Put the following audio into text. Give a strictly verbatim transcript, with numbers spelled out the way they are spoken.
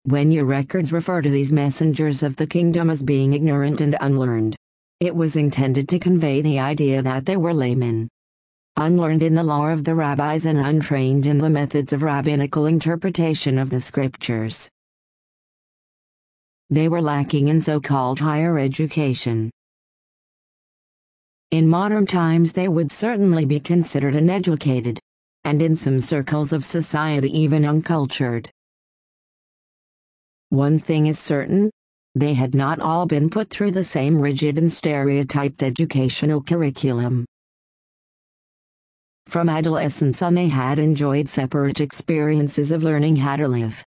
when your records refer to these messengers of the kingdom as being ignorant and unlearned, it was intended to convey the idea that they were laymen, unlearned in the law of the rabbis and untrained in the methods of rabbinical interpretation of the scriptures. They were lacking in so-called higher education. In modern times they would certainly be considered uneducated, and in some circles of society even uncultured. One thing is certain: they had not all been put through the same rigid and stereotyped educational curriculum. From adolescence on they had enjoyed separate experiences of learning how to live,